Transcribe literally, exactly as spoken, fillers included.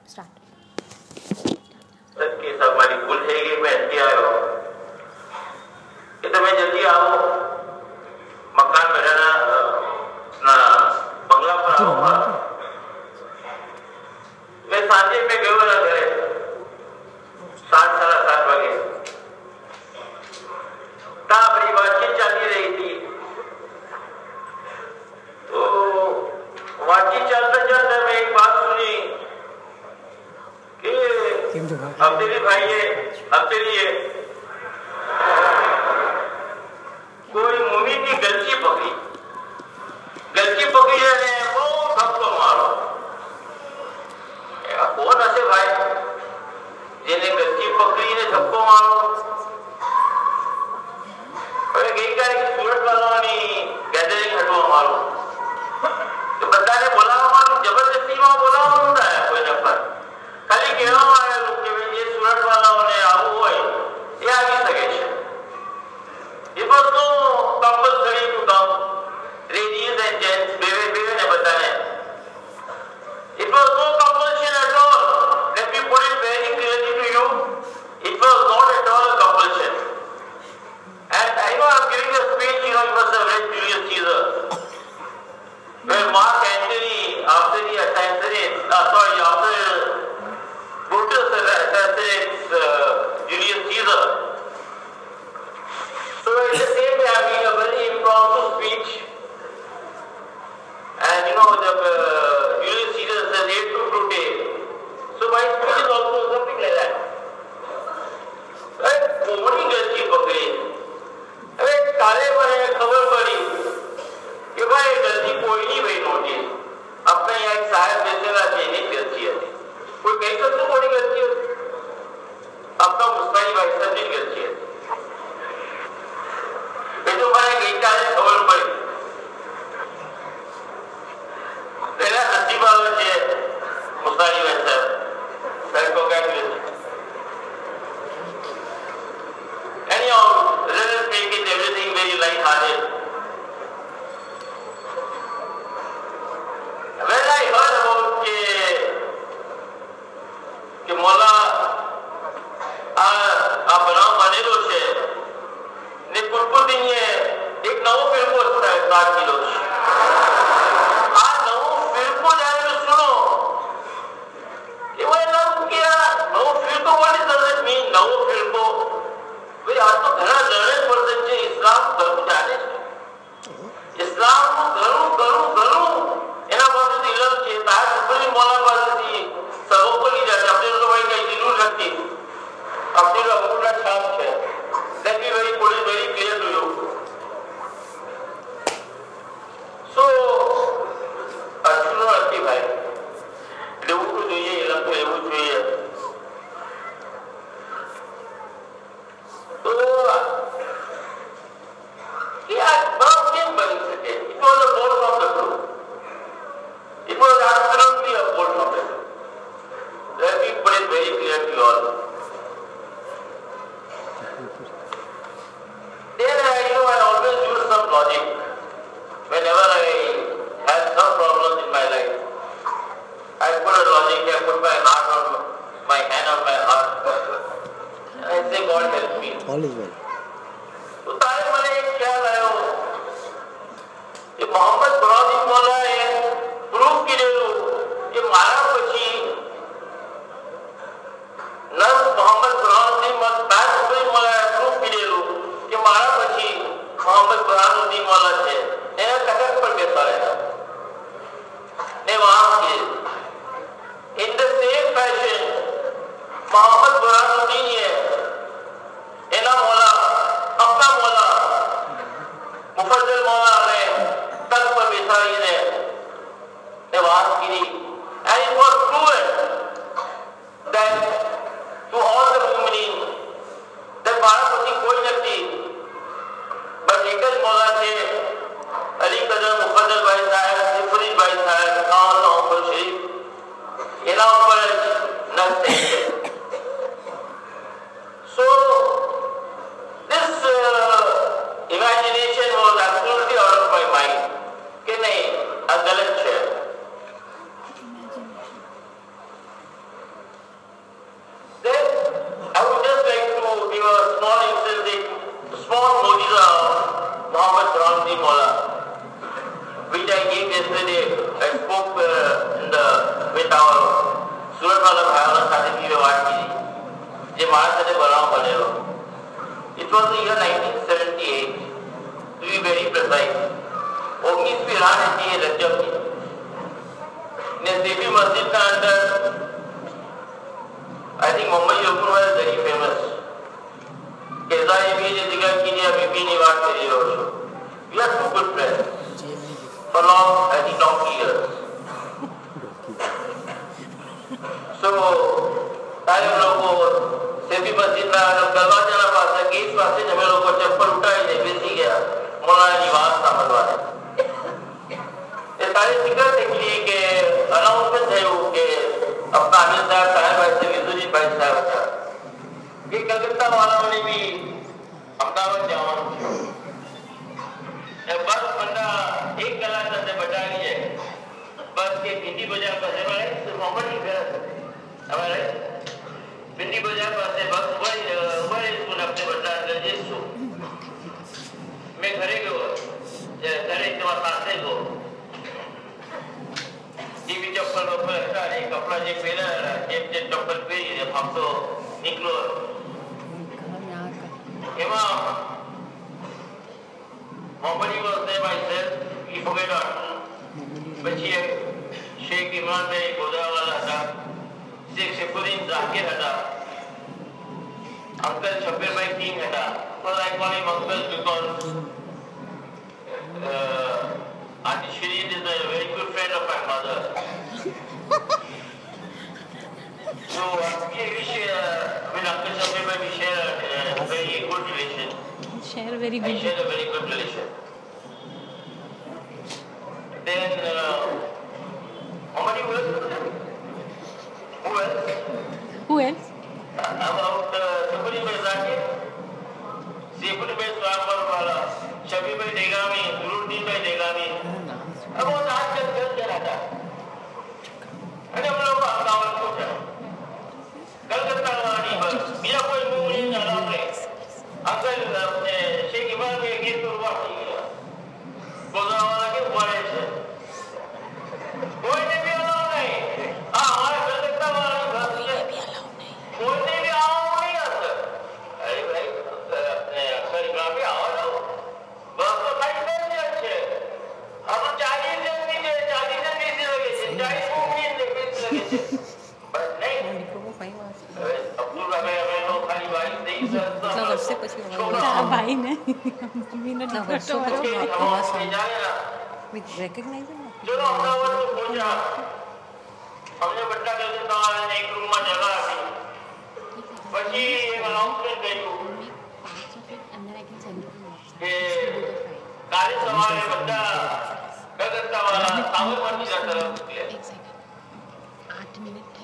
Start सबके सब हमारी भूल है कि मैं ऐसे आयो कि तो मैं जल्दी आओ मकान में रहना ना बंगला पर आओ मैं सांझे में गयो ना घरे सात साढ़े सात बजे ता बड़ी बातचीत चलती रही थी तो बातचीत चलते चलते मैं एक बात सुनी अब तेरी भाई है अब तेरी है कोई मुमी की गलती पकड़ी गलती पकड़ी है वो सबको मारो कौन हसे भाई जिन्हें गलती पकड़ी ने सबको मारो अरे गई क्या कि सूरत वालों ने गैदरिंग हटो मारो तो बंदा ने बोला हमारे जबरदस्ती में बोला होता है कोई नफर खाली कहो आया लोग के ये सूरत वालों ने आવું હોય એ આવી શકે છે it was no compulsory to come ladies and gents બેવે બેવે ને બધાને it was no compulsion at all let me put it very clearly to you it was not at all a compulsion and I know I'm giving a speech you know you must have read Julius Caesar where Mark Antony after the assassination uh, sorry after Brutus assassinates uh, Julius Caesar. So it's the same way I'm giving a very impromptu speech. And you know, the uh, Julius Caesar says eight to today. So my speech is also something like that. Right? Nobody gets you for free. अरे काले बने खबर पड़ी कि भाई गलती कोई नहीं भाई नोटिस अपने यहाँ एक साहब जैसे ना चीनी गलती है कोई कहीं तो थोड़ी गलती है अपना मुस्ताई भाई सब नहीं गलती है ये तो मैंने कहीं का खबर पड़ी मेरा नसीब वाला है मुस्ताई भाई साहब सर को क्या किया anyhow let us take it everything very light-hearted when I heard about के કે મોલા આ આ બનાવ બનેલો છે ને કુલપુદીએ એક નવો ફિલ્મો સ્ટાર્ટ કર્યો છે આ નવો ફિલ્મો જ્યારે સુનો એવો લાગ કે આ નવો ફિલ્મો what does it mean નવો ફિલ્મો ભાઈ આ તો ઘણા લર્નેડ પર્સન છે ઇસ્લામ ધર્મ જાણે છે ઇસ્લામનું ઘણું ઘણું ઘણું એના પાસેથી ઇલમ છે તાજ ઉપરની મોલા પાસેથી સબકો લી જાતે अपने तो भाई कहीं जरूर रखती अपने तो अपना छाप है let me very put it very clear to you so Arjun रखती भाई लेवू को જોઈએ इलम को लेवू જોઈએ तो क्या बात केम बनी सके it was a bolt from the blue it was absolutely a bolt from the blue let me put it very clear to you all. Then I, you know, I always use some logic. Whenever I have some problems in my life, I put a logic, I put my heart on my hand on my heart, and I say, God help me. All is well. तो तारे मने एक ख्याल आयो कि Mohammad brown मोला એ proof કરેલું કે મારા પછી નર્સ મોહમ્મદ બુરહાનુદ્દીન બાદ કોઈ મોલા પ્રૂફ કરેલું કે મારા પછી મોહમ્મદ બુરહાનુદ્દીન મોલા છે એના કટક પર બેસા રહ્યા ને વહાં કે in the same fashion Mohammad Burhanuddin એ એના મોલા अपना मौला मुफद्दल मौला ने तक पर बिठाईने ने बात की and it was proven that to all the mu'minin that बारह पति कोई नहीं बस एक ही मौला थे अली कदर मुफद्दल भाई साहब सिफरी भाई साहब खान और शरीफ इना पर नस्ते so this uh, imagination was absolutely out of my mind कि नहीं आ गलत है yesterday I spoke uh, in the, with our Surat wala bhaiona સાથે भी વાત की જે મારા સાથે બનાવ બનેલો. It was the year nineteen seventy-eight, to be very precise. ઓગણીસમી રાત હતી એ રજબની ને દેવી મસ્જિદના અંદર I think Mumbai Yogur was very famous. કેસાએ બી જે જગ્યા કીધી આ બીપીની વાત કરી રહ્યો છું. We are two good friends for long, I think donkey years. So, તારે લોકો સેફી મસ્જિદના દરવાજાના પાસે ગેટ પાસે જ અમે લોકો ચપ્પલ ઉઠાવીને બેસી ગયા મોલાની વાત સાંભળવાને. એ તારી ફિકર નીકળી કે અનાઉન્સમેન્ટ થયું કે अपना अनिल साहब साहब भाई से विजुजी भाई साहब था कि कलकत्ता वालों भी अहमदाबाद जवान थे बस बंदा एक कलाक से बचा लिए बस के हिंदी बाजार पर है सिर्फ मोहम्मद ही खड़ा हमारे हिंदी बाजार पर से बस वही वही स्कूल अपने बच्चा रजिस छो मैं घरे गयो घरे के साथे को टीवी चप्पल वप्पल हटा रहे कपड़ा जे पहना जेब जे चप्पल पहनी जब हम तो निकलो एमा मोहम्मदी was there myself he forget out પછી शेख इमरान भाई गोदावाला હતા शेख शेखुद्दीन जाकिर હતા अंकल शब्बीर भाई किंग હતા so I call him uncle because uh, Auntie Shirin is a very good friend of my mother. So we share with Uncle Shabir, we share a very good relation. Share a very good. I share a very good relation. Then, uh, how many words? Who else? Who else? Uh, about Shabir uh, Zakir, Shabir Bhai Swambar Wala, Shabir Bhai Degami, Nuruddin Bhai Degami. अब वो रात जब घर चला था अरे हम लोग अहमदाबाद को चला कलकत्ता वाली बस मेरा कोई मुंह नहीं चला हमने अंकल अपने शेख इमरान के गीत पर हुआ नहीं गया गोदावाला के ऊपर है कोई ने भी अलाउ नहीं हाँ हमारे कलकत्ता वाली बस कोई ने भी अलाउ नहीं आता अरे भाई अपने अक्सर इमरान पे आओ ना बस तो खाली कर दिया अच्छे हम चालीस जन भी थे चालीस जन भी लगे थे चालीस को भी लगे थे बस नहीं अब्दुल रबे हमें लोग खाली भाई नहीं सकता मतलब वर्ष से पछी छोटा भाई ने मम्मी ने वर्ष से पछी आवाज विद रिकॉग्नाइजिंग चलो अहमदाबाद तो पहुंचा हमने बट्टा करके તમારે એક રૂમ માં જગા હતી પછી એક અનાઉન્સમેન્ટ કર્યું કે કાલે સવારે બધા कलकत्ता वाला साबरमती की तरफ निकले आठ मिनट